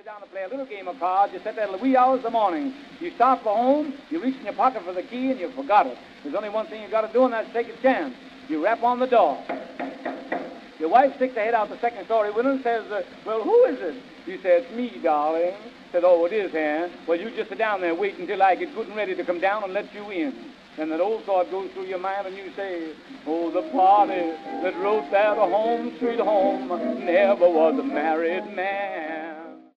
sit down to play a little game of cards. You sit there till the wee hours of the morning. You start for home, you reach in your pocket for the key, and you forgot it. There's only one thing you got to do, and that's take a chance. You rap on the door. Your wife sticks her head out the second-story window and says, well, who is it? You say, it's me, darling. Says, oh, it is, eh? Well, you just sit down there, wait until I get good and ready to come down and let you in. And that old thought goes through your mind, and you say, oh, the party that wrote that home, sweet home, never was a married man.